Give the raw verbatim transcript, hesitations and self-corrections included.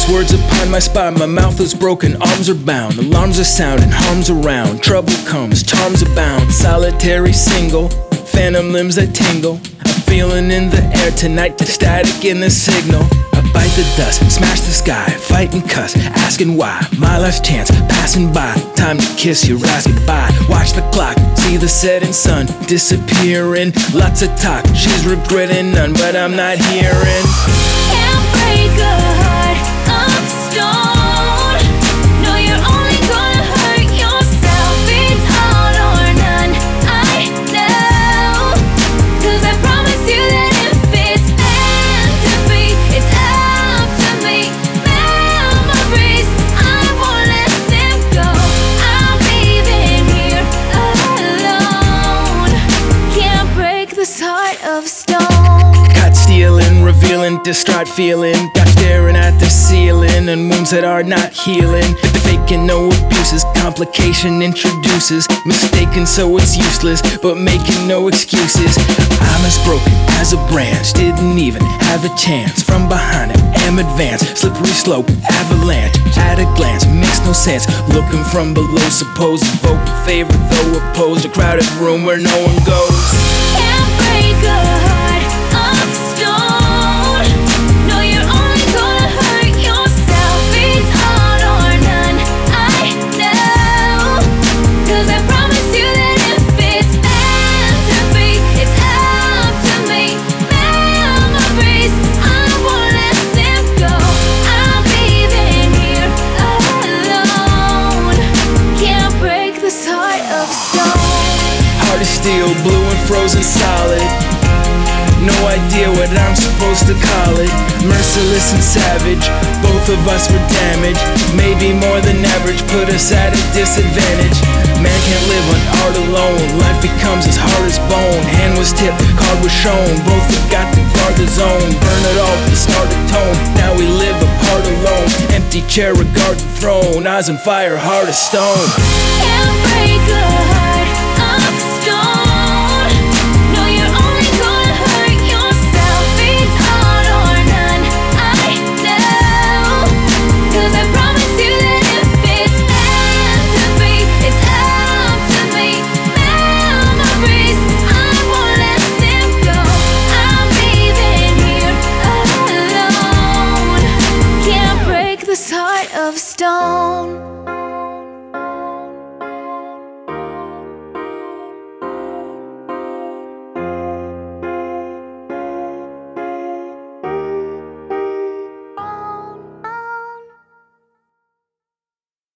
Loose words upon my spine, my mouth is broken, arms are bound. Alarms are sounding, harms around. Trouble comes, charms abound. Solitary single, phantom limbs that tingle. I'm feeling in the air tonight, the static in the signal. I bite the dust, smash the sky, fight and cuss, asking why. My last chance, passing by, time to kiss your ass goodbye. Watch the clock, see the setting sun disappearing. Lots of talk, she's regretting none, but I'm not hearing. Can't break a heart of stone. No, you're only gonna hurt yourself. It's all or none, I know. Cause I promise you that if it's meant to be, it's up to me. Memories, I won't let them go. I'm leaving here alone. Can't break this heart of stone. Caught stealing, revealing, distraught feeling. Got staring at the ceiling and wounds that are not healing. Faking no abuses, complication introduces. Mistaken so it's useless, but making no excuses. I'm as broken as a branch, didn't even have a chance. From behind it, am advanced, slippery slope, avalanche. At a glance, makes no sense. Looking from below, supposed vote in favor, though opposed. A crowded room where no one goes. Can't break a heart of stone. No, you're only gonna hurt yourself. It's all or none, I know. Cause I promise you that if it's meant to be, it's up to me. Memories, I won't let them go. I'm leaving here alone. Can't break this heart of stone. Heart is steel, blue and frozen solid. No idea what I'm supposed to call it. Merciless and savage, both of us were damaged. Maybe more than average, put us at a disadvantage. Man can't live on art alone, life becomes as hard as bone. Hand was tipped, card was shown, both forgot the farther zone. Burn it all, the start a tone, now we live apart alone. Empty chair, a garden throne, eyes on fire, heart of stone. Can't break a heart of stone. No, you're only gonna hurt yourself. It's all or none, I know. Cause I promise you that if it's meant to be, it's up to me. Memories, I won't let them go. I'm leaving here alone. Can't break this heart of stone.